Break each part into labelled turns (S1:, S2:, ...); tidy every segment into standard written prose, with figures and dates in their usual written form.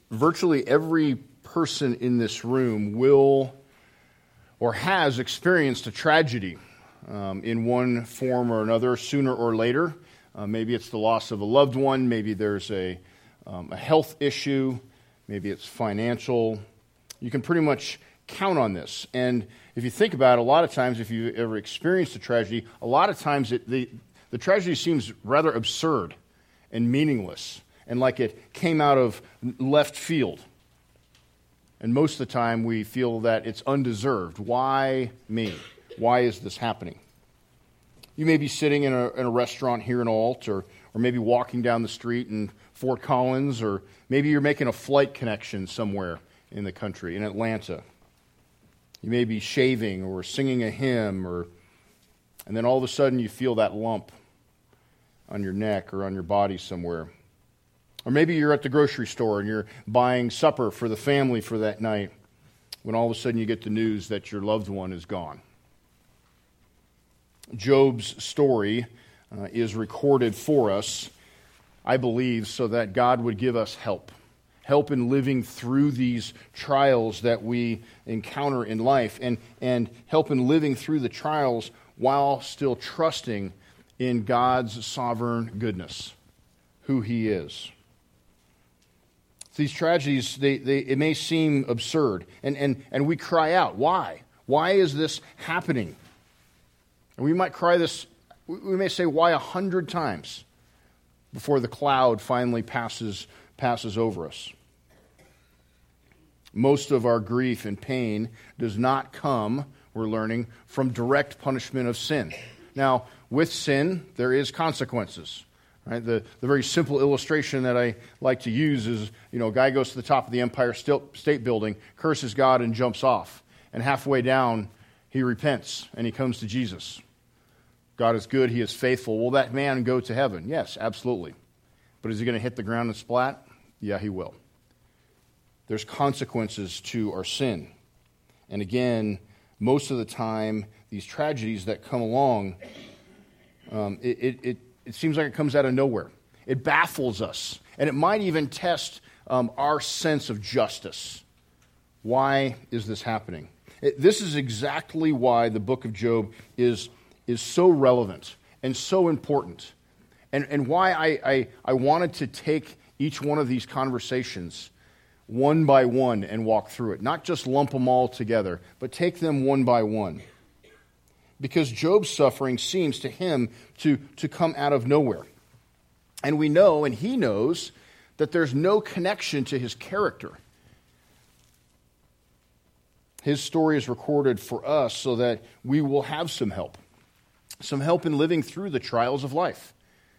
S1: virtually every person in this room will or has experienced a tragedy in one form or another, sooner or later. Maybe it's the loss of a loved one. Maybe there's a health issue. Maybe it's financial. You can pretty much count on this. And if you think about it, a lot of times, if you've ever experienced a tragedy, a lot of times the tragedy seems rather absurd and meaningless and like it came out of left field. And most of the time we feel that it's undeserved. Why me? Why is this happening? You may be sitting in a restaurant here in Alt, or maybe walking down the street in Fort Collins, or maybe you're making a flight connection somewhere in the country, in Atlanta. You may be shaving or singing a hymn, and then all of a sudden you feel that lump on your neck or on your body somewhere. Or maybe you're at the grocery store and you're buying supper for the family for that night, when all of a sudden you get the news that your loved one is gone. Job's story is recorded for us, I believe, so that God would give us help in living through these trials that we encounter in life, and help in living through the trials while still trusting in God's sovereign goodness, who He is. These tragedies, it may seem absurd, and we cry out, why? Why is this happening? And we might cry this, we may say why 100 times before the cloud finally passes over us. Most of our grief and pain does not come, we're learning, from direct punishment of sin. Now, with sin, there is consequences. Right? The very simple illustration that I like to use is, a guy goes to the top of the Empire State Building, curses God, and jumps off. And halfway down, he repents, and he comes to Jesus. God is good, He is faithful. Will that man go to heaven? Yes, absolutely. But is he going to hit the ground and splat? Yeah, he will. There's consequences to our sin. And again, most of the time, these tragedies that come along, it seems like it comes out of nowhere. It baffles us. And it might even test our sense of justice. Why is this happening? This is exactly why the book of Job is so relevant and so important. And why I wanted to take each one of these conversations one by one and walk through it. Not just lump them all together, but take them one by one. Because Job's suffering seems to him to come out of nowhere. And we know, and he knows, that there's no connection to his character. His story is recorded for us so that we will have some help. Some help in living through the trials of life.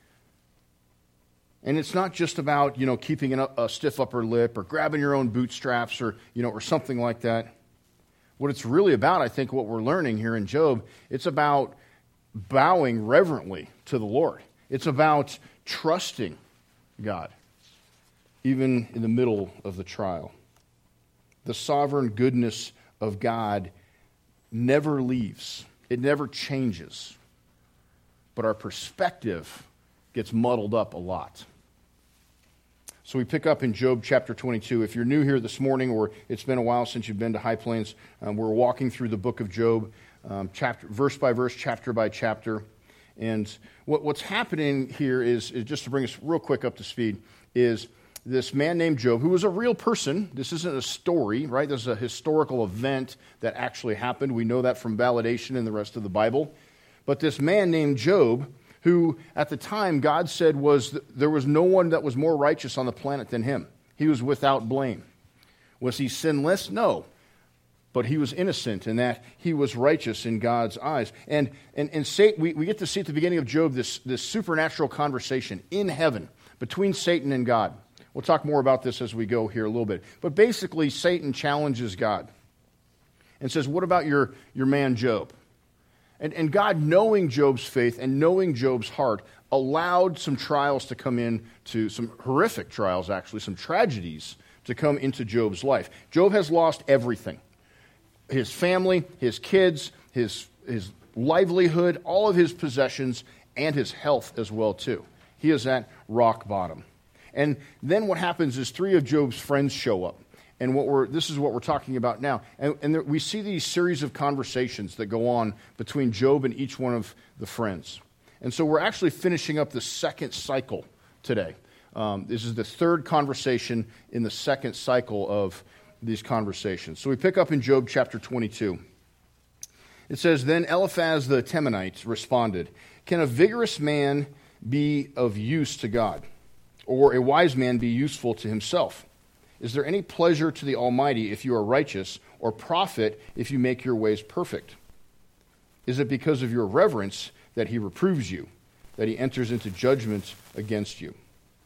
S1: And it's not just about, keeping a stiff upper lip or grabbing your own bootstraps or something like that. What it's really about, I think, what we're learning here in Job, it's about bowing reverently to the Lord. It's about trusting God, even in the middle of the trial. The sovereign goodness of God never leaves. It never changes. But our perspective gets muddled up a lot. So we pick up in Job chapter 22. If you're new here this morning, or it's been a while since you've been to High Plains, we're walking through the book of Job, verse by verse, chapter by chapter. And what's happening here is, just to bring us real quick up to speed, is this man named Job, who was a real person. This isn't a story, right? This is a historical event that actually happened. We know that from validation in the rest of the Bible. But this man named Job, who at the time God said there was no one that was more righteous on the planet than him. He was without blame. Was he sinless? No. But he was innocent in that he was righteous in God's eyes. And Satan, we get to see at the beginning of Job this supernatural conversation in heaven between Satan and God. We'll talk more about this as we go here a little bit. But basically, Satan challenges God and says, what about your man Job? And God, knowing Job's faith and knowing Job's heart, allowed some trials to come in, to some horrific trials actually, some tragedies to come into Job's life. Job has lost everything. His family, his kids, his livelihood, all of his possessions, and his health as well too. He is at rock bottom. And then what happens is three of Job's friends show up. And this is what we're talking about now. And we see these series of conversations that go on between Job and each one of the friends. And so we're actually finishing up the second cycle today. This is the third conversation in the second cycle of these conversations. So we pick up in Job chapter 22. It says, Then Eliphaz the Temanite responded, Can a vigorous man be of use to God? Or a wise man be useful to himself? Is there any pleasure to the Almighty if you are righteous, or profit if you make your ways perfect? Is it because of your reverence that he reproves you, that he enters into judgment against you?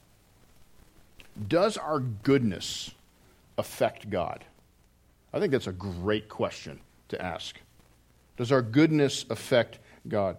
S1: Does our goodness affect God? I think that's a great question to ask. Does our goodness affect God?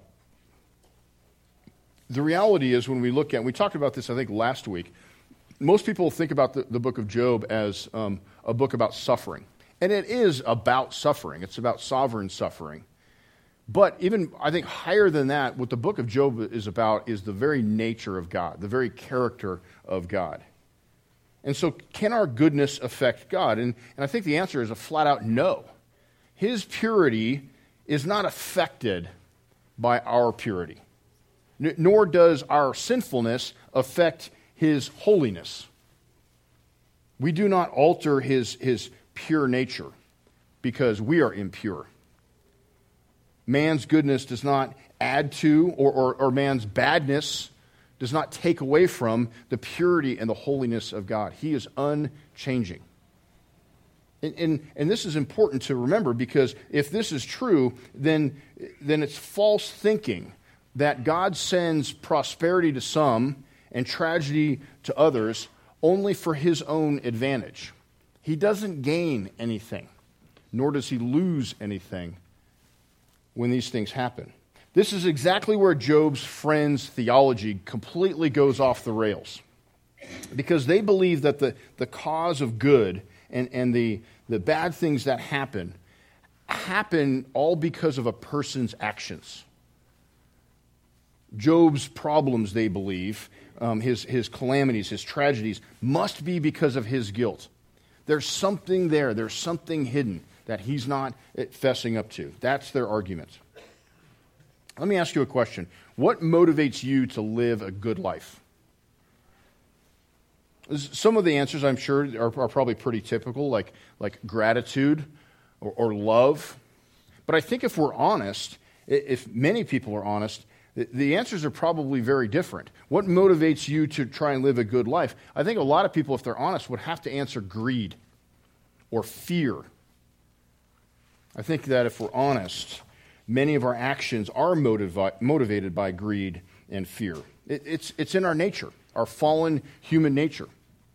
S1: The reality is when we talked about this I think last week, most people think about the book of Job as a book about suffering. And it is about suffering. It's about sovereign suffering. But even, I think, higher than that, what the book of Job is about is the very nature of God, the very character of God. And so can our goodness affect God? And I think the answer is a flat-out no. His purity is not affected by our purity, nor does our sinfulness affect his holiness. We do not alter his pure nature because we are impure. Man's goodness does not add to, or man's badness does not take away from the purity and the holiness of God. He is unchanging. And this is important to remember, because if this is true, then it's false thinking that God sends prosperity to some and tragedy to others only for his own advantage. He doesn't gain anything, nor does he lose anything when these things happen. This is exactly where Job's friends' theology completely goes off the rails, because they believe that the cause of good and the bad things that happen all because of a person's actions. Job's problems, they believe, his calamities, his tragedies, must be because of his guilt. There's something there. There's something hidden that he's not fessing up to. That's their argument. Let me ask you a question. What motivates you to live a good life? Some of the answers, I'm sure, are probably pretty typical, like gratitude or love. But I think if we're honest, if many people are honest, the answers are probably very different. What motivates you to try and live a good life? I think a lot of people, if they're honest, would have to answer greed or fear. I think that if we're honest, many of our actions are motivated by greed and fear. It's in our nature, our fallen human nature.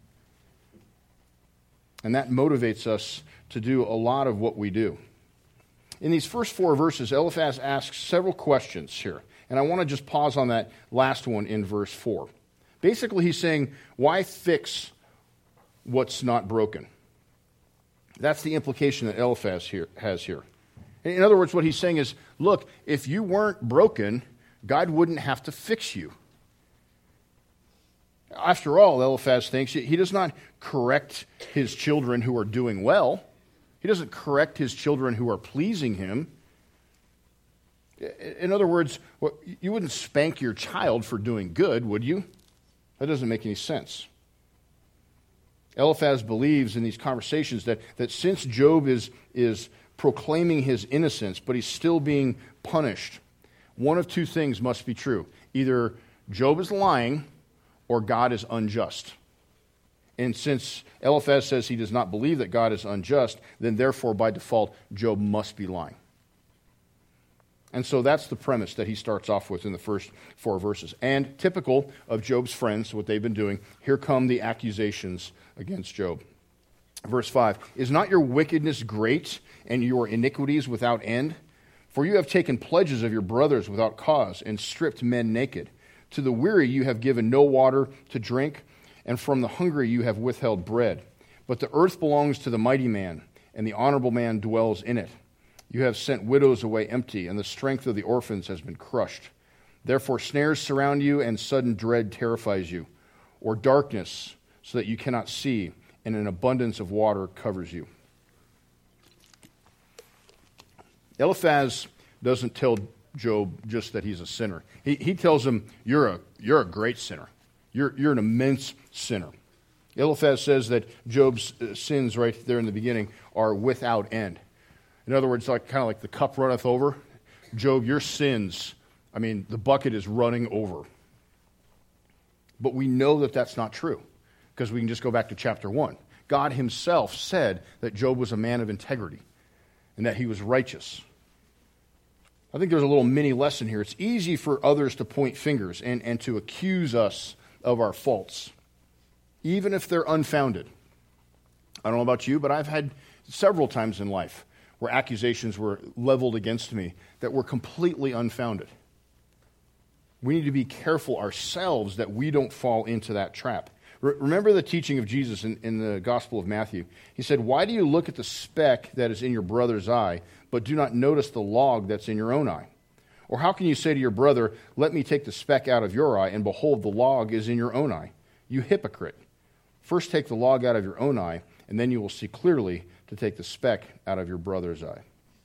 S1: And that motivates us to do a lot of what we do. In these first 4 verses, Eliphaz asks several questions here. And I want to just pause on that last one in verse 4. Basically, he's saying, why fix what's not broken? That's the implication that Eliphaz has here. In other words, what he's saying is, look, if you weren't broken, God wouldn't have to fix you. After all, Eliphaz thinks, he does not correct his children who are doing well. He doesn't correct his children who are pleasing him. In other words, you wouldn't spank your child for doing good, would you? That doesn't make any sense. Eliphaz believes in these conversations that since Job is proclaiming his innocence, but he's still being punished, one of two things must be true. Either Job is lying or God is unjust. And since Eliphaz says he does not believe that God is unjust, then therefore, by default, Job must be lying. And so that's the premise that he starts off with in the first 4 verses. And typical of Job's friends, what they've been doing, here come the accusations against Job. Verse 5, Is not your wickedness great and your iniquities without end? For you have taken pledges of your brothers without cause and stripped men naked. To the weary you have given no water to drink, and from the hungry you have withheld bread. But the earth belongs to the mighty man, and the honorable man dwells in it. You have sent widows away empty, and the strength of the orphans has been crushed. Therefore snares surround you, and sudden dread terrifies you. or darkness so that you cannot see, and an abundance of water covers you. Eliphaz doesn't tell Job just that he's a sinner. He tells him, you're a great sinner. You're an immense sinner. Eliphaz says that Job's sins right there in the beginning are without end. In other words, kind of like the cup runneth over. Job, your sins, the bucket is running over. But we know that that's not true, because we can just go back to chapter 1. God himself said that Job was a man of integrity and that he was righteous. I think there's a little mini lesson here. It's easy for others to point fingers and to accuse us of our faults, even if they're unfounded. I don't know about you, but I've had several times in life where accusations were leveled against me that were completely unfounded. We need to be careful ourselves that we don't fall into that trap. Remember the teaching of Jesus in the Gospel of Matthew. He said, why do you look at the speck that is in your brother's eye, but do not notice the log that's in your own eye? Or how can you say to your brother, let me take the speck out of your eye, and behold, the log is in your own eye? You hypocrite. First take the log out of your own eye, and then you will see clearly to take the speck out of your brother's eye.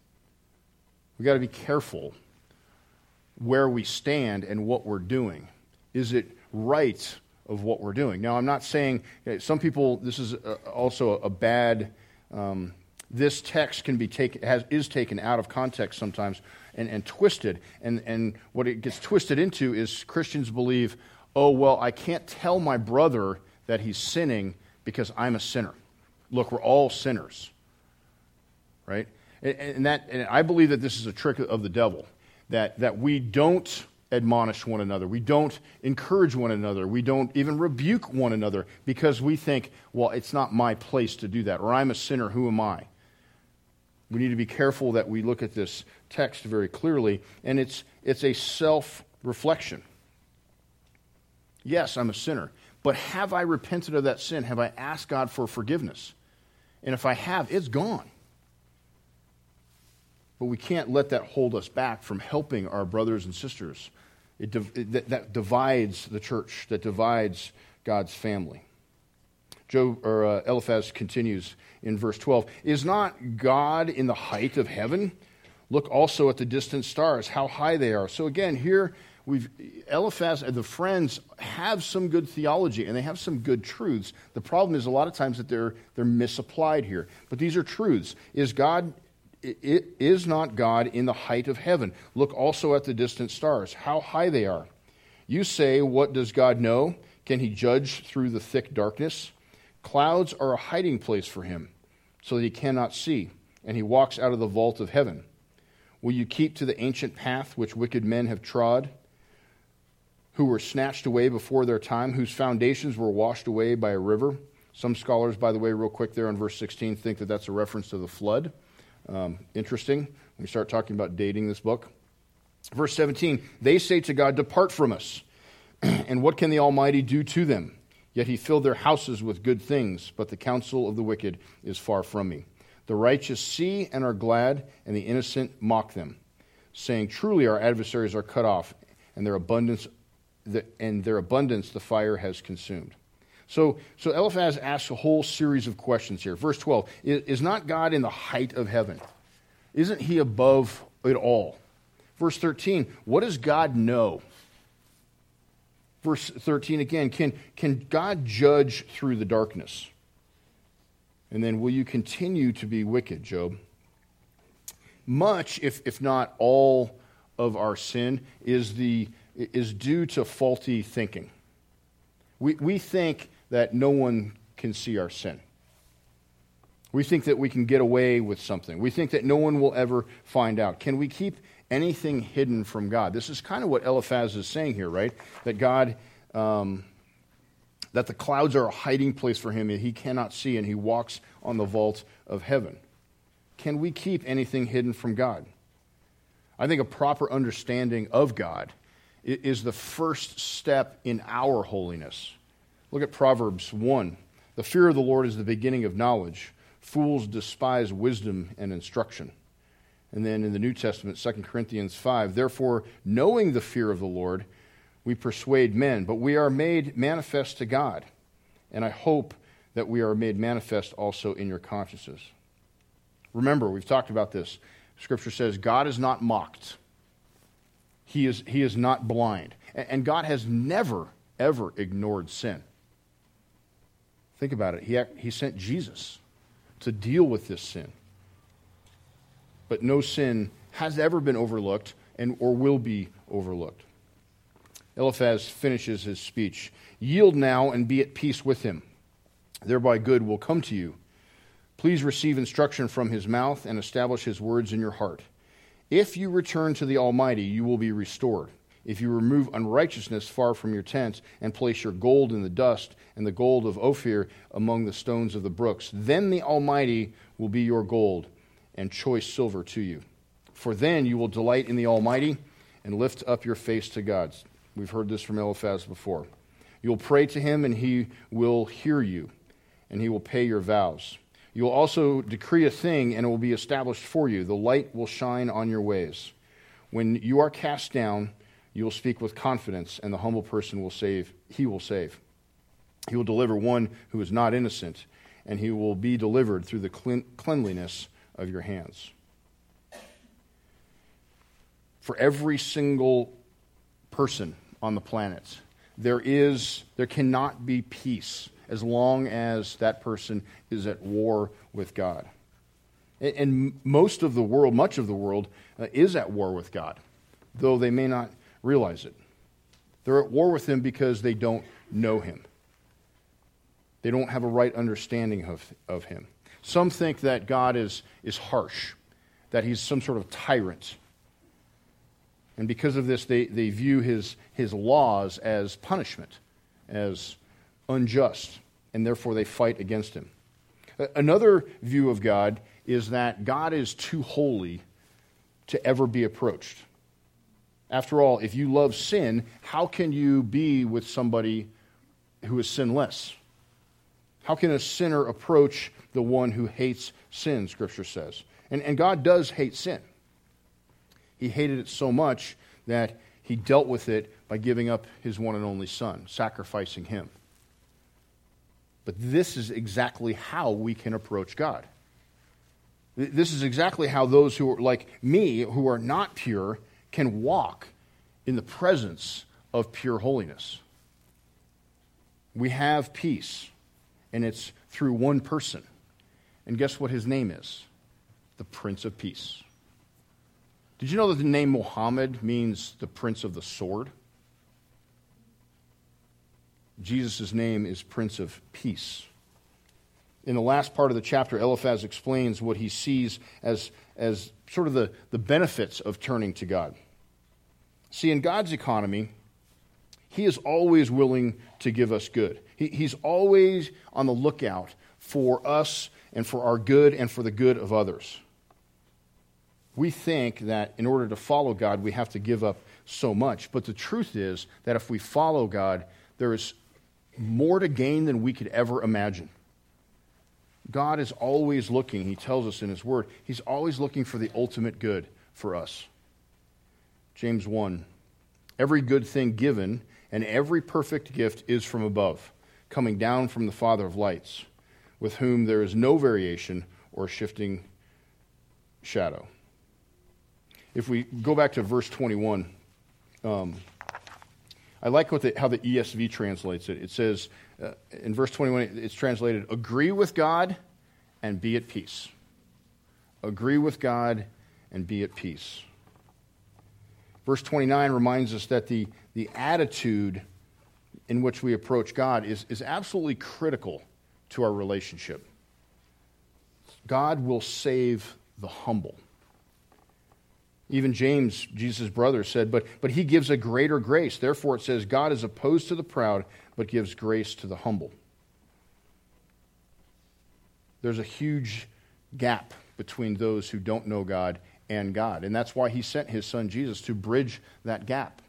S1: We've got to be careful where we stand and what we're doing. Is it right of what we're doing? Now, I'm not saying, some people, this is also a bad, this text can be is taken out of context sometimes and twisted. And what it gets twisted into is Christians believe, oh, well, I can't tell my brother that he's sinning because I'm a sinner. Look, we're all sinners, right? And I believe that this is a trick of the devil, that we don't admonish one another, we don't encourage one another, we don't even rebuke one another because we think, well, it's not my place to do that, or I'm a sinner, who am I? We need to be careful that we look at this text very clearly, and it's a self-reflection. Yes, I'm a sinner, but have I repented of that sin? Have I asked God for forgiveness? And if I have, it's gone. But we can't let that hold us back from helping our brothers and sisters. That divides the church, that divides God's family. Eliphaz continues in verse 12. Is not God in the height of heaven? Look also at the distant stars, how high they are. So again, here Eliphaz and the friends have some good theology and they have some good truths. The problem is a lot of times that they're misapplied here. But these are truths. Is not God in the height of heaven? Look also at the distant stars, how high they are. You say, what does God know? Can he judge through the thick darkness? Clouds are a hiding place for him, so that he cannot see, and he walks out of the vault of heaven. Will you keep to the ancient path which wicked men have trod, who were snatched away before their time, whose foundations were washed away by a river? Some scholars, by the way, real quick there in verse 16, think that that's a reference to the flood. Interesting when we start talking about dating this book. Verse 17, they say to God, depart from us, and what can the Almighty do to them? Yet he filled their houses with good things, but the counsel of the wicked is far from me. The righteous see and are glad, and the innocent mock them, saying, truly our adversaries are cut off, and their abundance the fire has consumed. So Eliphaz asks a whole series of questions here. Verse 12, is not God in the height of heaven? Isn't he above it all? Verse 13, what does God know? Verse 13 again, can God judge through the darkness? And then, will you continue to be wicked, Job? Much, if not all, of our sin is due to faulty thinking. We think that no one can see our sin. We think that we can get away with something. We think that no one will ever find out. Can we keep anything hidden from God? This is kind of what Eliphaz is saying here, right? That God, that the clouds are a hiding place for him and he cannot see, and he walks on the vault of heaven. Can we keep anything hidden from God? I think a proper understanding of God is the first step in our holiness. Look at Proverbs 1. The fear of the Lord is the beginning of knowledge. Fools despise wisdom and instruction. And then in the New Testament, 2 Corinthians 5, therefore, knowing the fear of the Lord, we persuade men, but we are made manifest to God. And I hope that we are made manifest also in your consciences. Remember, we've talked about this. Scripture says God is not mocked. He is not blind. And God has never, ever ignored sin. Think about it. He sent Jesus to deal with this sin. But no sin has ever been overlooked or will be overlooked. Eliphaz finishes his speech. Yield now and be at peace with him. Thereby good will come to you. Please receive instruction from his mouth and establish his words in your heart. If you return to the Almighty, you will be restored. If you remove unrighteousness far from your tents and place your gold in the dust and the gold of Ophir among the stones of the brooks, then the Almighty will be your gold and choice silver to you. For then you will delight in the Almighty and lift up your face to God. We've heard this from Eliphaz before. You'll pray to him and he will hear you, and he will pay your vows. You will also decree a thing, and it will be established for you. The light will shine on your ways. When you are cast down, you will speak with confidence, and the humble person will save. He will save. He will deliver one who is not innocent, and he will be delivered through the cleanliness of your hands. For every single person on the planet, there cannot be peace as long as that person is at war with God. And much of the world is at war with God, though they may not realize it. They're at war with him because they don't know him. They don't have a right understanding of him. Some think that God is harsh, that he's some sort of tyrant. And because of this, they view his laws as punishment, as unjust, and therefore they fight against him. Another view of God is that God is too holy to ever be approached. After all, if you love sin, how can you be with somebody who is sinless? How can a sinner approach the one who hates sin, Scripture says? And God does hate sin. He hated it so much that he dealt with it by giving up his one and only Son, sacrificing him. But this is exactly how we can approach God. This is exactly how those who are like me, who are not pure, can walk in the presence of pure holiness. We have peace, and it's through one person. And guess what his name is? The Prince of Peace. Did you know that the name Muhammad means the Prince of the Sword? Jesus' name is Prince of Peace. In the last part of the chapter, Eliphaz explains what he sees as sort of the benefits of turning to God. See, in God's economy, he is always willing to give us good. He's always on the lookout for us and for our good and for the good of others. We think that in order to follow God, we have to give up so much. But the truth is that if we follow God, there is more to gain than we could ever imagine. God is always looking, he tells us in his word, he's always looking for the ultimate good for us. James 1, every good thing given and every perfect gift is from above, coming down from the Father of lights, with whom there is no variation or shifting shadow. If we go back to verse 21, I like how the ESV translates it. It says, in verse 21, it's translated, agree with God and be at peace. Agree with God and be at peace. Verse 29 reminds us that the attitude in which we approach God is absolutely critical to our relationship. God will save the humble. Even James, Jesus' brother, said, but he gives a greater grace. Therefore it says, God is opposed to the proud, but gives grace to the humble. There's a huge gap between those who don't know God and God. And that's why he sent his son Jesus to bridge that gap.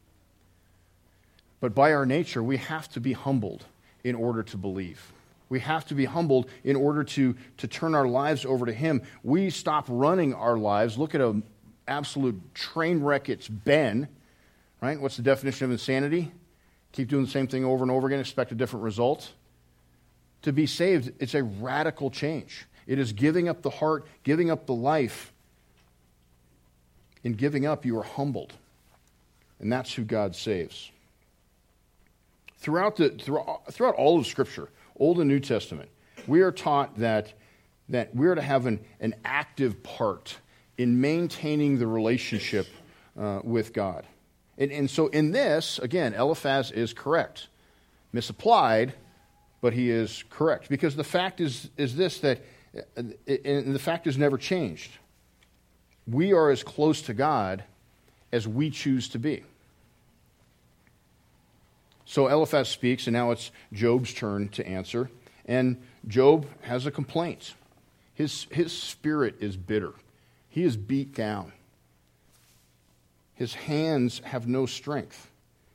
S1: But by our nature, we have to be humbled in order to believe. We have to be humbled in order to turn our lives over to him. We stop running our lives. Look at an absolute train wreck it's been. right? What's the definition of insanity? Keep doing the same thing over and over again, expect a different result. To be saved, it's a radical change. It is giving up the heart, giving up the life. In giving up, you are humbled. And that's who God saves. Throughout all of Scripture, Old and New Testament, we are taught that we are to have an active part in maintaining the relationship with God. And so in this, again, Eliphaz is correct. Misapplied, but he is correct. Because the fact is this, that and the fact has never changed. We are as close to God as we choose to be. So Eliphaz speaks, and now it's Job's turn to answer. And Job has a complaint. His spirit is bitter. He is beat down. His hands have no strength.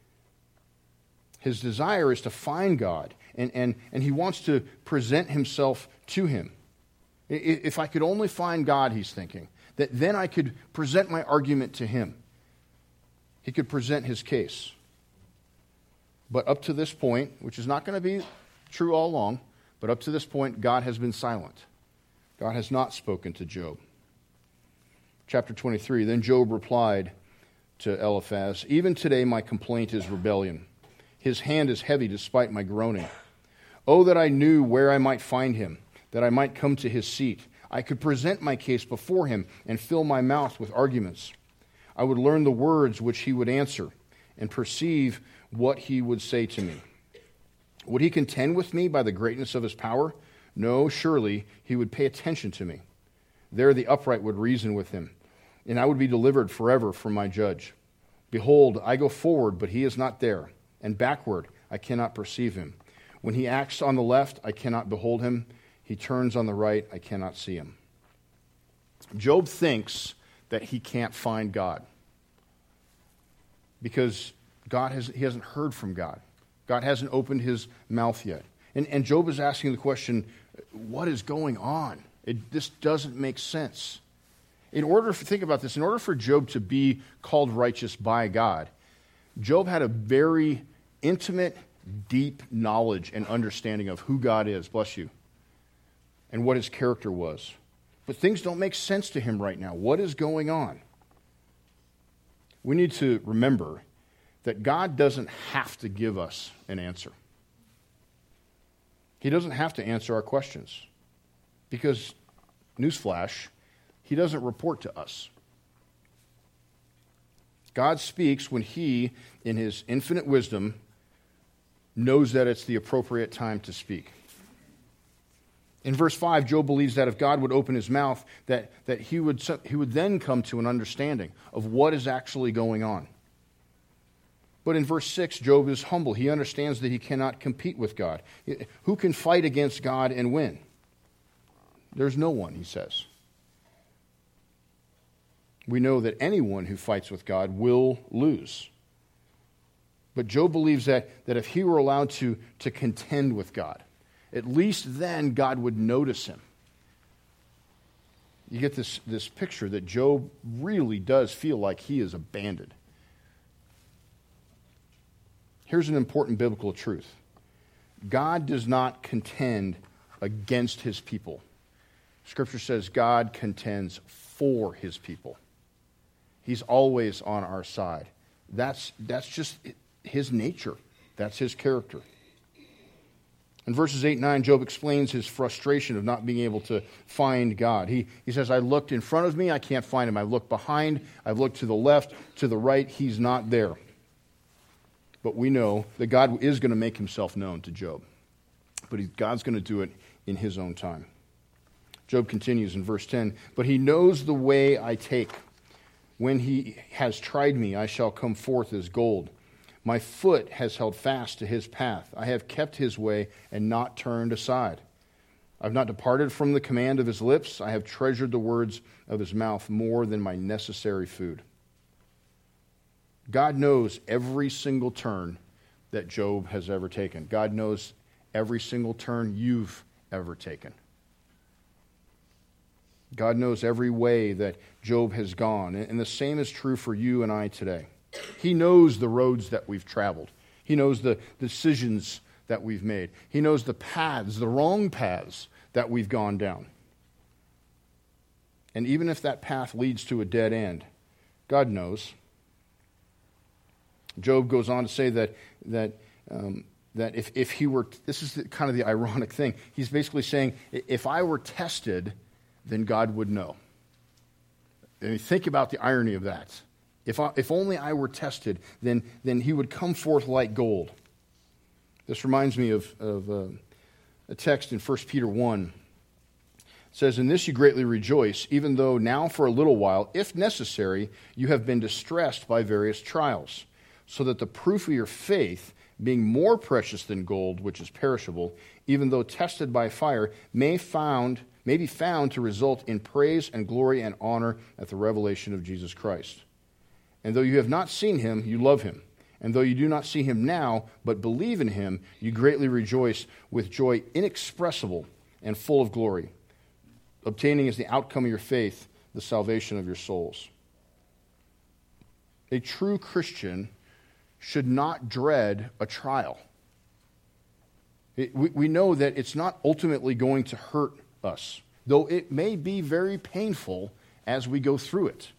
S1: His desire is to find God, and he wants to present himself to him. If I could only find God, he's thinking, that then I could present my argument to him. He could present his case. But up to this point, which is not going to be true all along, but up to this point, God has been silent. God has not spoken to Job. Chapter 23, then Job replied to Eliphaz, "Even today my complaint is rebellion. His hand is heavy despite my groaning. Oh, that I knew where I might find him, that I might come to his seat. I could present my case before him and fill my mouth with arguments. I would learn the words which he would answer and perceive what he would say to me. Would he contend with me by the greatness of his power? No, surely he would pay attention to me. There the upright would reason with him, and I would be delivered forever from my judge. Behold, I go forward, but he is not there, and backward I cannot perceive him. When he acts on the left, I cannot behold him. He turns on the right, I cannot see him." Job thinks that he can't find God because he hasn't heard from God. God hasn't opened his mouth yet. And Job is asking the question, what is going on? This doesn't make sense. Think about this, in order for Job to be called righteous by God, Job had a very intimate, deep knowledge and understanding of who God is, bless you, and what his character was. But things don't make sense to him right now. What is going on? We need to remember that God doesn't have to give us an answer. He doesn't have to answer our questions because, newsflash, he doesn't report to us. God speaks when he, in his infinite wisdom, knows that it's the appropriate time to speak. In verse 5, Job believes that if God would open his mouth, that he would then come to an understanding of what is actually going on. But in verse 6, Job is humble. He understands that he cannot compete with God. Who can fight against God and win? There's no one, he says. We know that anyone who fights with God will lose. But Job believes that if he were allowed to contend with God, at least then God would notice him. You get this picture that Job really does feel like he is abandoned. Here's an important biblical truth. God does not contend against his people. Scripture says God contends for his people. He's always on our side. That's just his nature. That's his character. In verses 8 and 9, Job explains his frustration of not being able to find God. He says, I looked in front of me, I can't find him. I looked behind, I've looked to the left, to the right, he's not there. But we know that God is going to make himself known to Job. But God's going to do it in his own time. Job continues in verse 10, but he knows the way I take. When he has tried me, I shall come forth as gold. My foot has held fast to his path. I have kept his way and not turned aside. I have not departed from the command of his lips. I have treasured the words of his mouth more than my necessary food. God knows every single turn that Job has ever taken. God knows every single turn you've ever taken. God knows every way that Job has gone. And the same is true for you and I today. He knows the roads that we've traveled. He knows the decisions that we've made. He knows the paths, the wrong paths that we've gone down. And even if that path leads to a dead end, God knows. Job goes on to say that if he were, this is kind of the ironic thing, he's basically saying, if I were tested, then God would know. And think about the irony of that. If only I were tested, then he would come forth like gold. This reminds me of a text in 1 Peter 1. It says, "In this you greatly rejoice, even though now for a little while, if necessary, you have been distressed by various trials, so that the proof of your faith, being more precious than gold, which is perishable, even though tested by fire, may be found to result in praise and glory and honor at the revelation of Jesus Christ. And though you have not seen him, you love him. And though you do not see him now, but believe in him, you greatly rejoice with joy inexpressible and full of glory, obtaining as the outcome of your faith the salvation of your souls." A true Christian should not dread a trial. We know that it's not ultimately going to hurt us, though it may be very painful as we go through it.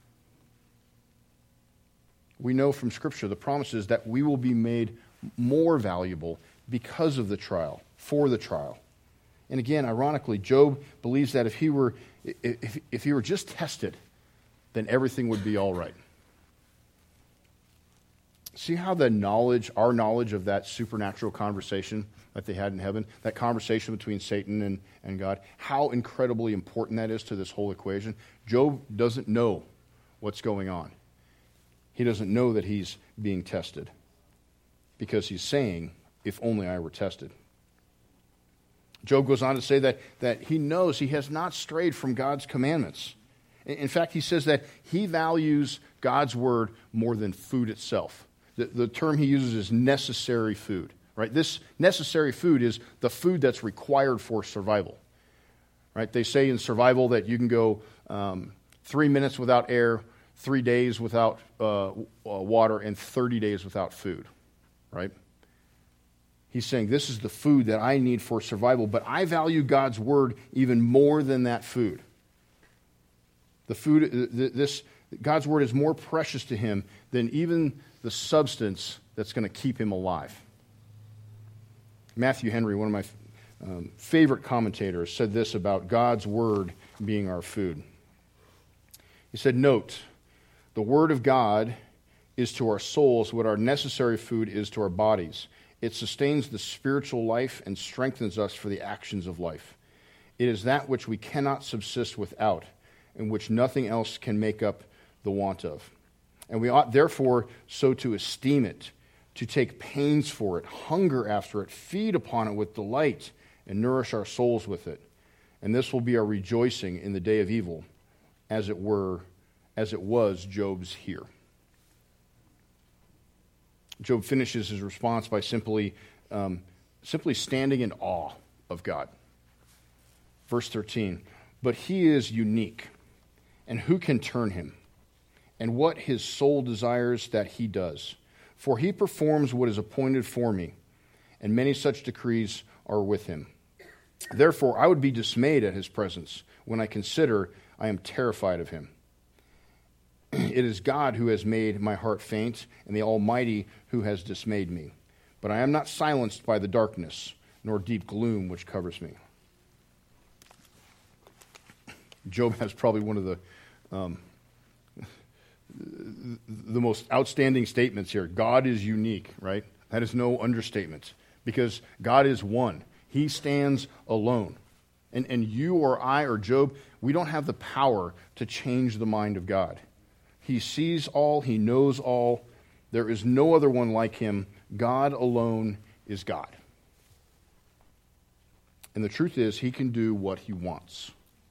S1: We know from Scripture the promises that we will be made more valuable because of the trial, for the trial. And again, ironically, Job believes that if he were just tested, then everything would be all right. See how our knowledge of that supernatural conversation that they had in heaven, that conversation between Satan and God, how incredibly important that is to this whole equation. Job doesn't know what's going on. He doesn't know that he's being tested because he's saying, if only I were tested. Job goes on to say that he knows he has not strayed from God's commandments. In fact, he says that he values God's word more than food itself. The term he uses is necessary food. Right? This necessary food is the food that's required for survival. Right? They say in survival that you can go 3 minutes without air, 3 days without water, and 30 days without food. Right? He's saying this is the food that I need for survival, but I value God's word even more than that food. The food, God's word is more precious to him than even the substance that's going to keep him alive. Matthew Henry, one of my favorite commentators, said this about God's word being our food. He said, "Note, the word of God is to our souls what our necessary food is to our bodies. It sustains the spiritual life and strengthens us for the actions of life. It is that which we cannot subsist without, and which nothing else can make up the want of. And we ought therefore so to esteem it, to take pains for it, hunger after it, feed upon it with delight, and nourish our souls with it. And this will be our rejoicing in the day of evil, as it was Job's here." Job finishes his response by simply standing in awe of God. Verse 13, "But he is unique, and who can turn him? And what his soul desires that he does. For he performs what is appointed for me, and many such decrees are with him. Therefore I would be dismayed at his presence. When I consider, I am terrified of him. It is God who has made my heart faint, and the Almighty who has dismayed me. But I am not silenced by the darkness, nor deep gloom which covers me." Job has probably one of the most outstanding statements here. God is unique, right? That is no understatement, because God is one. He stands alone. And you or I or Job, we don't have the power to change the mind of God. He sees all. He knows all. There is no other one like him. God alone is God. And the truth is, he can do what he wants.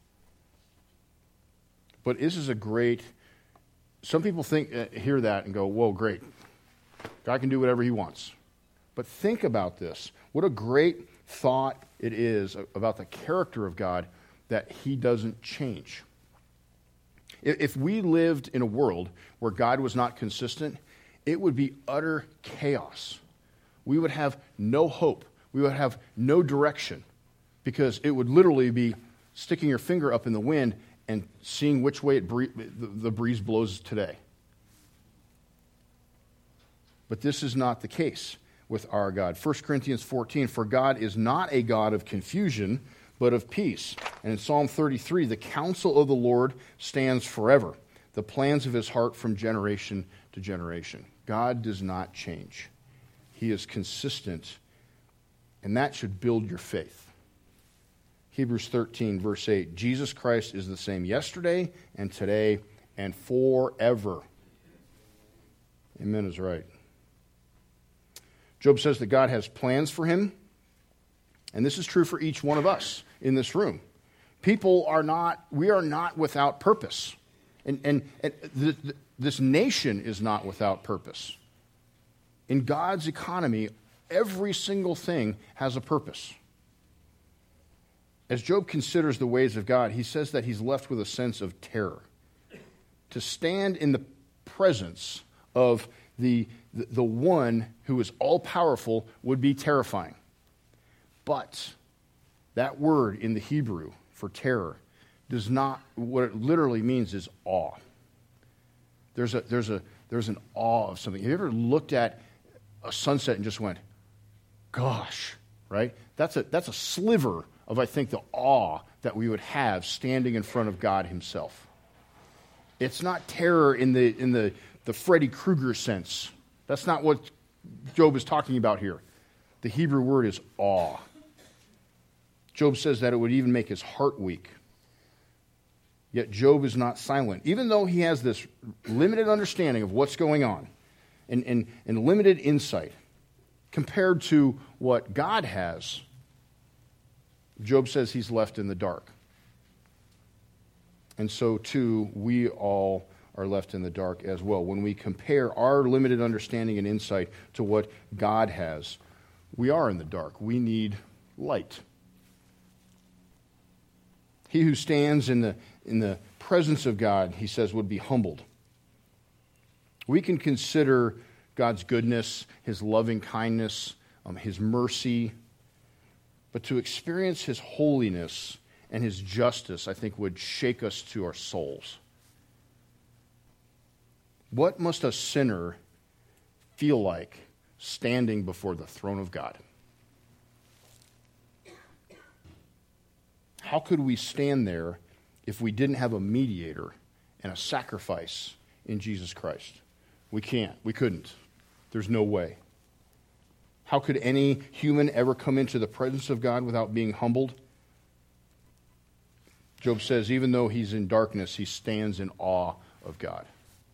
S1: But this is a great... Some people hear that and go, whoa, great. God can do whatever he wants. But think about this. What a great thought it is about the character of God that he doesn't change. If we lived in a world where God was not consistent, it would be utter chaos. We would have no hope. We would have no direction, because it would literally be sticking your finger up in the wind and seeing which way the breeze blows today. But this is not the case with our God. 1 Corinthians 14, for God is not a God of confusion, but of peace. And in Psalm 33, the counsel of the Lord stands forever, the plans of his heart from generation to generation. God does not change. He is consistent, and that should build your faith. Hebrews 13, verse 8, Jesus Christ is the same yesterday and today and forever. Amen is right. Job says that God has plans for him, and this is true for each one of us in this room. We are not without purpose. And this nation is not without purpose. In God's economy, every single thing has a purpose. As Job considers the ways of God, he says that he's left with a sense of terror. To stand in the presence of the one who is all-powerful would be terrifying. But that word in the Hebrew for terror does not, what it literally means is awe. There's an awe of something. Have you ever looked at a sunset and just went, gosh, right? That's a sliver of, I think, the awe that we would have standing in front of God himself. It's not terror in the Freddy Krueger sense. That's not what Job is talking about here. The Hebrew word is awe. Job says that it would even make his heart weak. Yet Job is not silent. Even though he has this limited understanding of what's going on and limited insight compared to what God has, Job says he's left in the dark. And so, too, we all are left in the dark as well. When we compare our limited understanding and insight to what God has, we are in the dark. We need light. He who stands in the presence of God, he says, would be humbled. We can consider God's goodness, his loving kindness, his mercy, but to experience his holiness and his justice, I think, would shake us to our souls. What must a sinner feel like standing before the throne of God? How could we stand there if we didn't have a mediator and a sacrifice in Jesus Christ? We can't. We couldn't. There's no way. How could any human ever come into the presence of God without being humbled? Job says, even though he's in darkness, he stands in awe of God.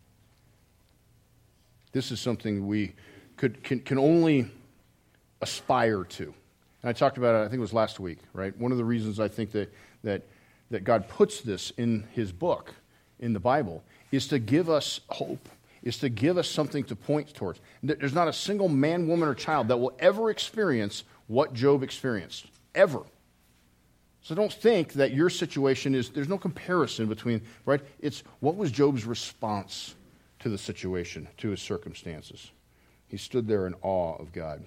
S1: This is something we can only aspire to. And I talked about it, I think it was last week, right? One of the reasons I think that God puts this in his book, in the Bible, is to give us hope, is to give us something to point towards. There's not a single man, woman, or child that will ever experience what Job experienced, ever. So don't think that your situation there's no comparison between, right? It's what was Job's response to the situation, to his circumstances. He stood there in awe of God.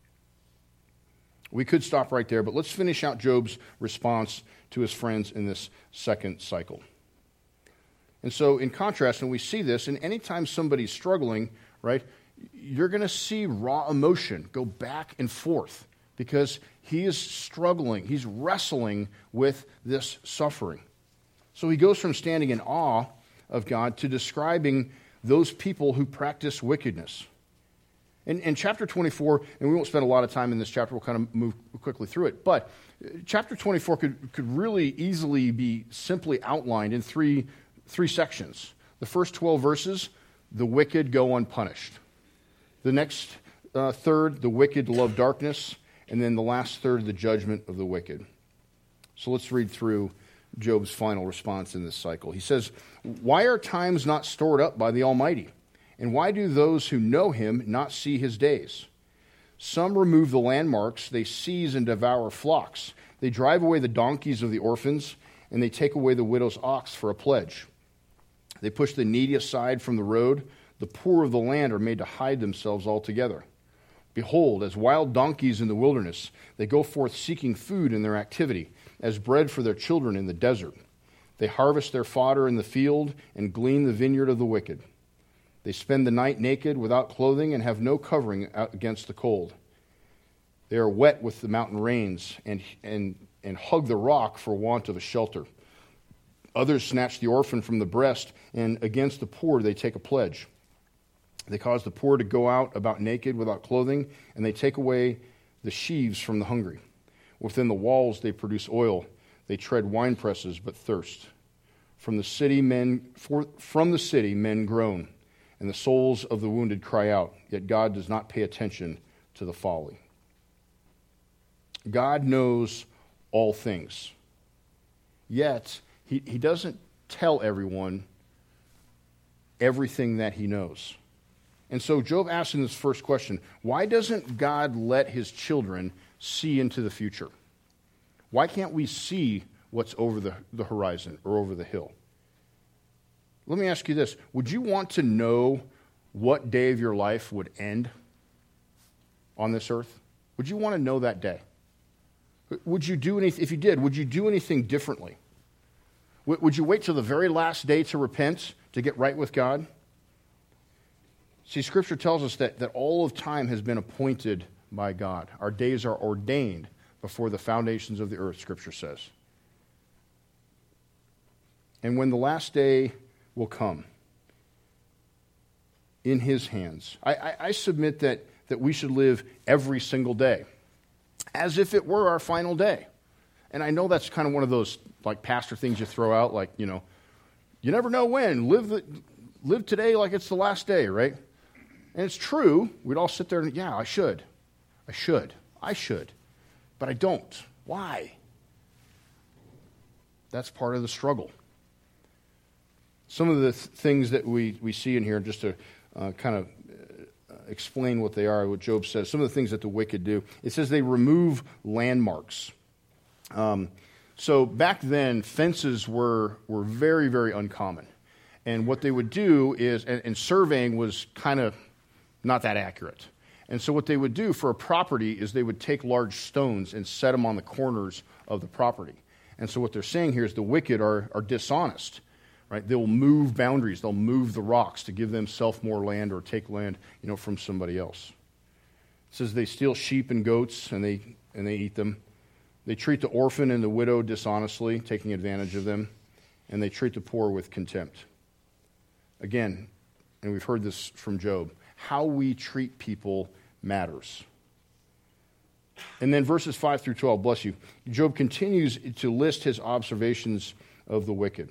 S1: We could stop right there, but let's finish out Job's response to his friends in this second cycle. And so in contrast, and we see this, and anytime somebody's struggling, right, you're going to see raw emotion go back and forth because he is struggling. He's wrestling with this suffering. So he goes from standing in awe of God to describing those people who practice wickedness. In chapter 24, and we won't spend a lot of time in this chapter, we'll kind of move quickly through it, but chapter 24 could really easily be simply outlined in three sections. The first 12 verses, the wicked go unpunished. The next third, the wicked love darkness, and then the last third, the judgment of the wicked. So let's read through Job's final response in this cycle. He says, "Why are times not stored up by the Almighty? And why do those who know him not see his days? Some remove the landmarks, they seize and devour flocks. They drive away the donkeys of the orphans, and they take away the widow's ox for a pledge. They push the needy aside from the road. The poor of the land are made to hide themselves altogether. Behold, as wild donkeys in the wilderness, they go forth seeking food in their activity, as bread for their children in the desert. They harvest their fodder in the field and glean the vineyard of the wicked. They spend the night naked, without clothing, and have no covering against the cold. They are wet with the mountain rains and hug the rock for want of a shelter. Others snatch the orphan from the breast, and against the poor they take a pledge. They cause the poor to go out about naked, without clothing, and they take away the sheaves from the hungry. Within the walls they produce oil. They tread wine presses, but thirst. From the city men groan, and the souls of the wounded cry out, yet God does not pay attention to the folly. God knows all things, yet he doesn't tell everyone everything that he knows. And so Job asks in this first question, why doesn't God let his children see into the future? Why can't we see what's over the horizon or over the hill? Let me ask you this. Would you want to know what day of your life would end on this earth? Would you want to know that day? Would you do anything, if you did, would you do anything differently? Would you wait till the very last day to repent, to get right with God? See, Scripture tells us that all of time has been appointed by God. Our days are ordained before the foundations of the earth, Scripture says. And when the last day will come, in His hands, I submit that we should live every single day as if it were our final day. And I know that's kind of one of those like pastor things you throw out, like, you never know when. Live today like it's the last day, right? And it's true. We'd all sit there and, yeah, I should. But I don't. Why? That's part of the struggle. Some of the things that we see in here, just to kind of explain what they are, what Job says, some of the things that the wicked do. It says they remove landmarks. So back then, fences were very, very uncommon. And what they would do is, and surveying was kind of not that accurate. And so what they would do for a property is they would take large stones and set them on the corners of the property. And so what they're saying here is the wicked are dishonest, right? They'll move boundaries. They'll move the rocks to give themselves more land or take land, from somebody else. It says they steal sheep and goats and they eat them. They treat the orphan and the widow dishonestly, taking advantage of them. And they treat the poor with contempt. Again, and we've heard this from Job, how we treat people matters. And then verses 5 through 12, bless you, Job continues to list his observations of the wicked.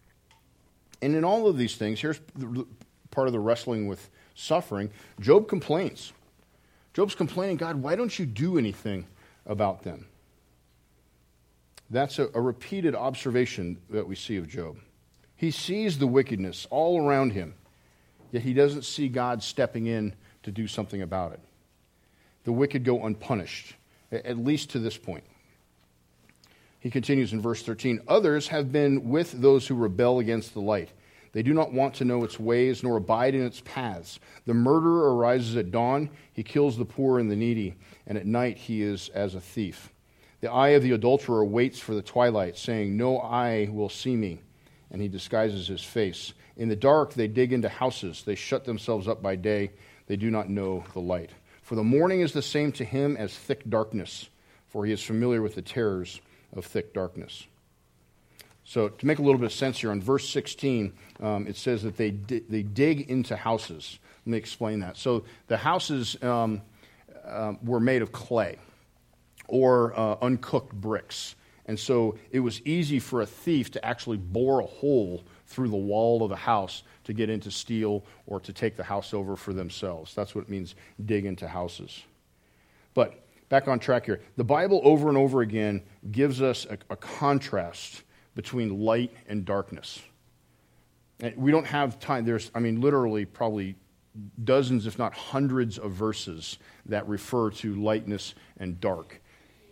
S1: And in all of these things, here's part of the wrestling with suffering, Job complains. Job's complaining, God, why don't you do anything about them? That's a repeated observation that we see of Job. He sees the wickedness all around him, yet he doesn't see God stepping in to do something about it. The wicked go unpunished, at least to this point. He continues in verse 13, others have been with those who rebel against the light. They do not want to know its ways, nor abide in its paths. The murderer arises at dawn. He kills the poor and the needy, and at night he is as a thief. The eye of the adulterer waits for the twilight, saying, no eye will see me. And he disguises his face. In the dark they dig into houses. They shut themselves up by day. They do not know the light. For the morning is the same to him as thick darkness, for he is familiar with the terrors of thick darkness. So to make a little bit of sense here, on verse 16, it says that they dig into houses. Let me explain that. So the houses were made of clay or uncooked bricks. And so it was easy for a thief to actually bore a hole through the wall of the house to get into steal or to take the house over for themselves. That's what it means, dig into houses. But back on track here. The Bible over and over again gives us a contrast between light and darkness. And we don't have time. There's, literally probably dozens, if not hundreds of verses that refer to lightness and dark.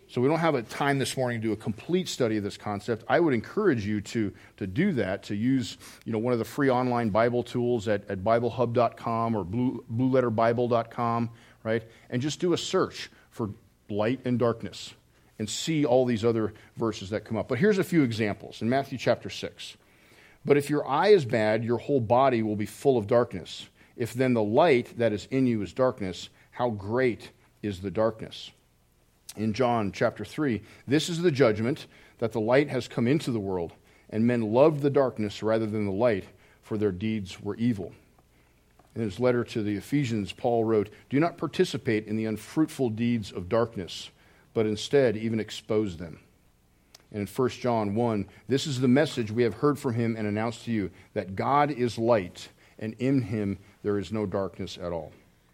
S1: So we don't have a time this morning to do a complete study of this concept. I would encourage you to do that, to use one of the free online Bible tools at BibleHub.com or BlueLetterBible.com, right? And just do a search for light and darkness and see all these other verses that come up. But here's a few examples in Matthew chapter 6. But if your eye is bad, your whole body will be full of darkness. If then the light that is in you is darkness, how great is the darkness? In John chapter 3, this is the judgment, that the light has come into the world, and men loved the darkness rather than the light, for their deeds were evil. In his letter to the Ephesians, Paul wrote, do not participate in the unfruitful deeds of darkness, but instead even expose them. And in 1 John 1, this is the message we have heard from him and announced to you, that God is light, and in him there is no darkness at all.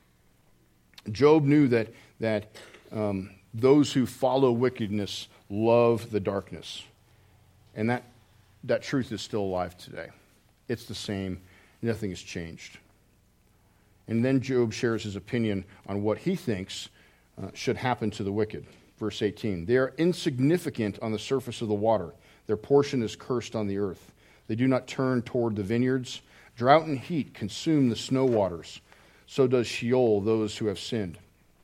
S1: Job knew that those who follow wickedness love the darkness. And that truth is still alive today. It's the same. Nothing has changed. And then Job shares his opinion on what he thinks should happen to the wicked. Verse 18, they are insignificant on the surface of the water. Their portion is cursed on the earth. They do not turn toward the vineyards. Drought and heat consume the snow waters. So does Sheol those who have sinned.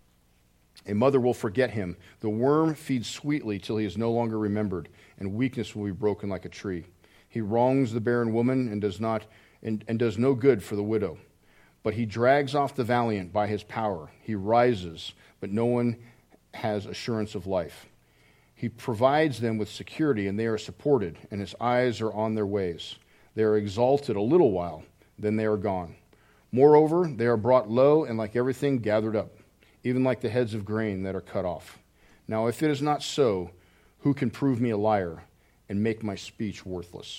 S1: A mother will forget him. The worm feeds sweetly till he is no longer remembered, and weakness will be broken like a tree. He wrongs the barren woman and does no good for the widow. But he drags off the valiant by his power. He rises, but no one has assurance of life. He provides them with security, and they are supported, and his eyes are on their ways. They are exalted a little while, then they are gone. Moreover, they are brought low, and like everything gathered up, even like the heads of grain that are cut off. Now, if it is not so, who can prove me a liar and make my speech worthless?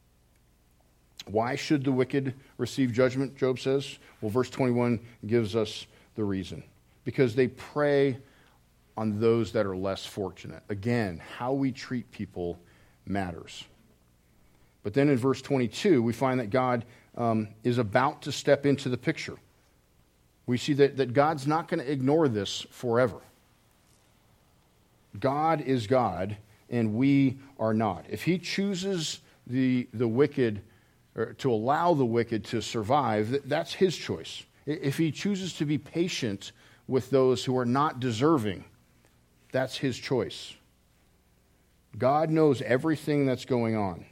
S1: Why should the wicked receive judgment, Job says? Well, verse 21 gives us the reason. Because they prey on those that are less fortunate. Again, how we treat people matters. But then in verse 22, we find that God is about to step into the picture. We see that God's not going to ignore this forever. God is God, and we are not. If he chooses the wicked, or to allow the wicked to survive, that's his choice. If he chooses to be patient with those who are not deserving, that's his choice. God knows everything that's going on.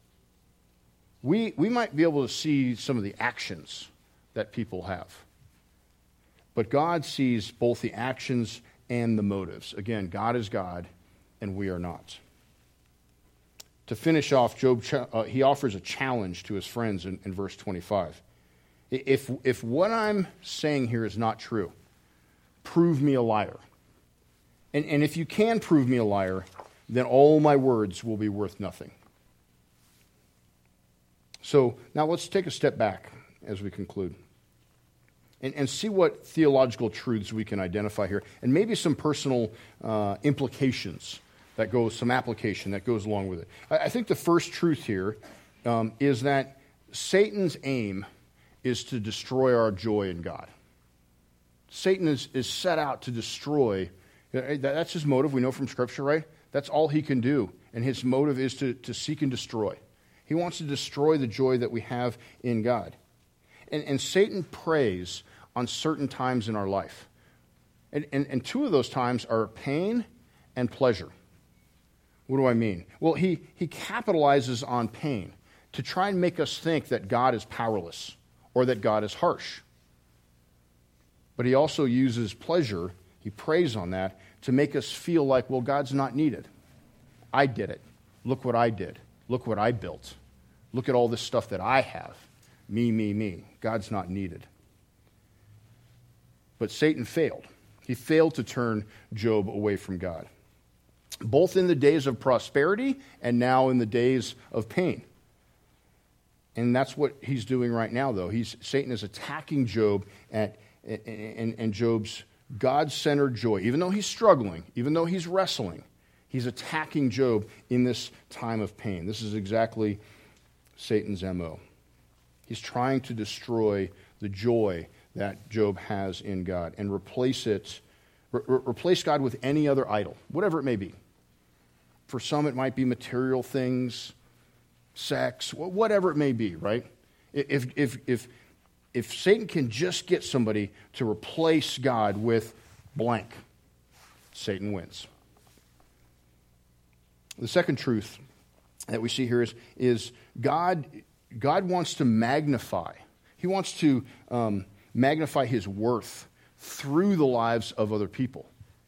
S1: We might be able to see some of the actions that people have. But God sees both the actions and the motives. Again, God is God, and we are not. To finish off, Job, he offers a challenge to his friends in verse 25. If what I'm saying here is not true, prove me a liar. And if you can prove me a liar, then all my words will be worth nothing. So now let's take a step back as we conclude. And see what theological truths we can identify here, and maybe some personal implications some application that goes along with it. I think the first truth here is that Satan's aim is to destroy our joy in God. Satan is set out to destroy. That's his motive. We know from Scripture, right? That's all he can do, and his motive is to seek and destroy. He wants to destroy the joy that we have in God. And Satan preys on certain times in our life. And two of those times are pain and pleasure. What do I mean? Well, he capitalizes on pain to try and make us think that God is powerless or that God is harsh. But he also uses pleasure, he preys on that, to make us feel like, well, God's not needed. I did it. Look what I did. Look what I built. Look at all this stuff that I have. Me, me, me. God's not needed. But Satan failed. He failed to turn Job away from God, both in the days of prosperity and now in the days of pain. And that's what he's doing right now, though. Satan is attacking Job and Job's God-centered joy. Even though he's struggling, even though he's wrestling, he's attacking Job in this time of pain. This is exactly Satan's MO. He's trying to destroy the joy that Job has in God and replace it Replace God with any other idol, whatever it may be. For some, it might be material things, sex, whatever it may be, right? If Satan can just get somebody to replace God with blank, Satan wins. The second truth that we see here is God wants to magnify. He wants to magnify his worth through the lives of other people.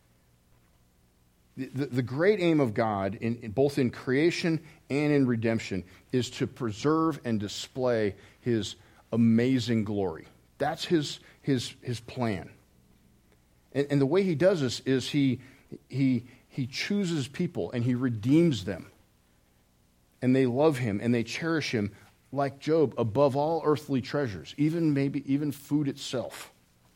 S1: The great aim of God, both in creation and in redemption, is to preserve and display his amazing glory. That's his plan. And the way he does this is he chooses people and he redeems them. And they love him and they cherish him, like Job, above all earthly treasures, even food itself.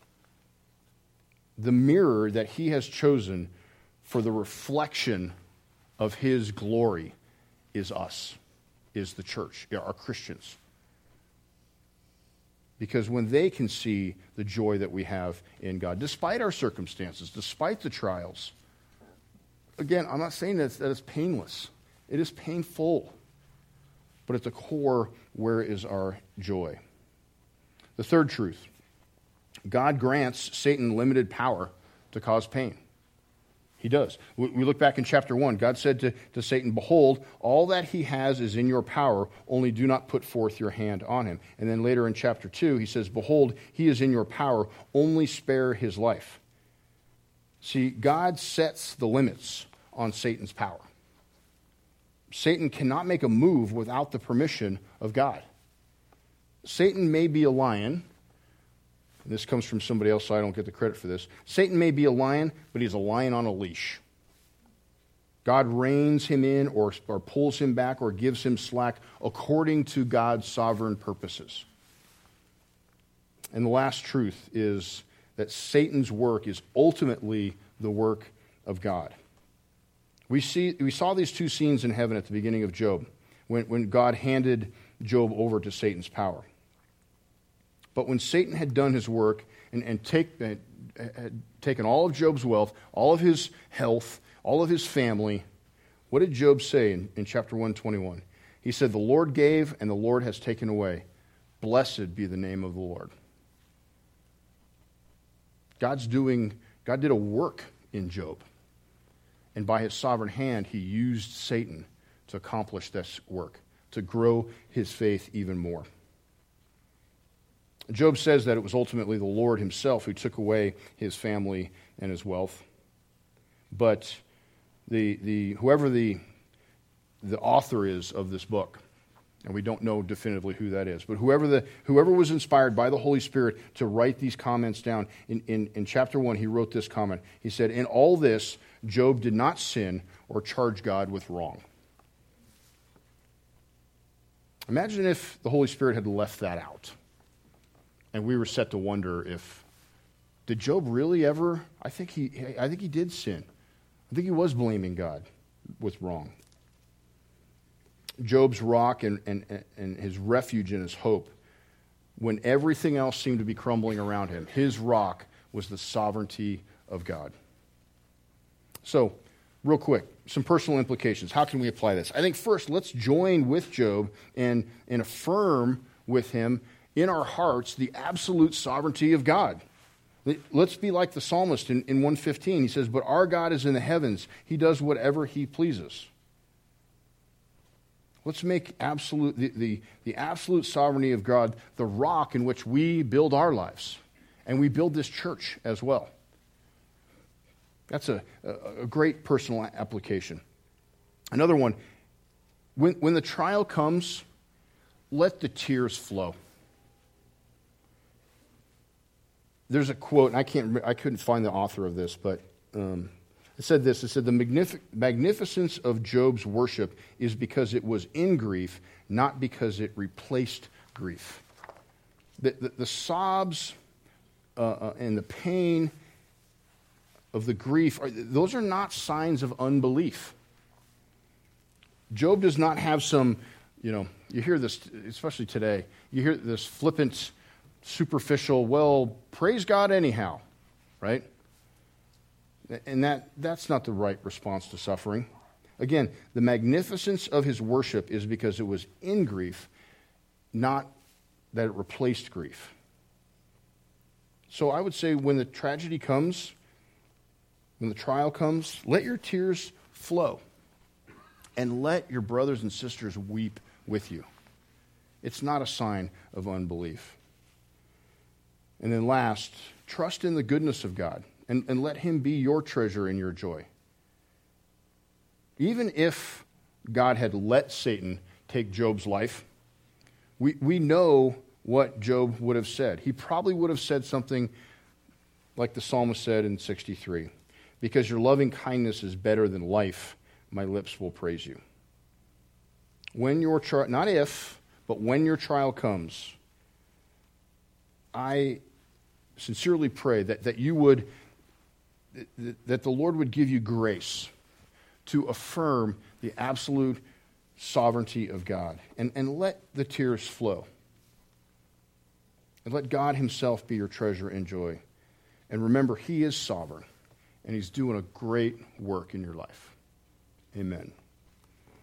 S1: The mirror that he has chosen for the reflection of his glory is us, is the church, are Christians. Because when they can see the joy that we have in God, despite our circumstances, despite the trials, again, I'm not saying that it's painless. It is painful. But at the core, where is our joy? The third truth, God grants Satan limited power to cause pain. He does. We look back in chapter 1. God said to Satan, "Behold, all that he has is in your power, only do not put forth your hand on him." And then later in chapter 2, he says, "Behold, he is in your power, only spare his life." See, God sets the limits on Satan's power. Satan cannot make a move without the permission of God. Satan may be a lion. This comes from somebody else, so I don't get the credit for this. Satan may be a lion, but he's a lion on a leash. God reins him in or pulls him back or gives him slack according to God's sovereign purposes. And the last truth is that Satan's work is ultimately the work of God. We saw these two scenes in heaven at the beginning of Job, when God handed Job over to Satan's power. But when Satan had done his work and had taken all of Job's wealth, all of his health, all of his family, what did Job say in chapter 121? He said, "The Lord gave and the Lord has taken away. Blessed be the name of the Lord." God did a work in Job. And by his sovereign hand, he used Satan to accomplish this work, to grow his faith even more. Job says that it was ultimately the Lord himself who took away his family and his wealth. But whoever the author is of this book, and we don't know definitively who that is, but whoever was inspired by the Holy Spirit to write these comments down, in chapter 1, he wrote this comment. He said, "In all this, Job did not sin or charge God with wrong." Imagine if the Holy Spirit had left that out. And we were set to wonder did Job really ever? I think he did sin. I think he was blaming God with wrong. Job's rock and his refuge and his hope, when everything else seemed to be crumbling around him, his rock was the sovereignty of God. So, real quick, some personal implications. How can we apply this? I think first, let's join with Job and affirm with him in our hearts the absolute sovereignty of God. Let's be like the psalmist in 115. He says, "But our God is in the heavens. He does whatever he pleases." Let's make the absolute sovereignty of God the rock in which we build our lives. And we build this church as well. That's a great personal application. Another one, when the trial comes, let the tears flow. There's a quote, and I couldn't find the author of this, but it said this. It said, "The magnificence of Job's worship is because it was in grief, not because it replaced grief." The sobs and the pain of the grief, those are not signs of unbelief. Job does not have some, you hear this, especially today, you hear this flippant, superficial, well, praise God anyhow, right? And that's not the right response to suffering. Again, the magnificence of his worship is because it was in grief, not that it replaced grief. So I would say when the tragedy comes, when the trial comes, let your tears flow and let your brothers and sisters weep with you. It's not a sign of unbelief. And then last, trust in the goodness of God and let him be your treasure and your joy. Even if God had let Satan take Job's life, we know what Job would have said. He probably would have said something like the psalmist said in 63, because your loving kindness is better than life, my lips will praise you. When your trial, not if, but when your trial comes, I sincerely pray that the Lord would give you grace to affirm the absolute sovereignty of God and let the tears flow. And let God himself be your treasure and joy. And remember, he is sovereign, and he's doing a great work in your life. Amen.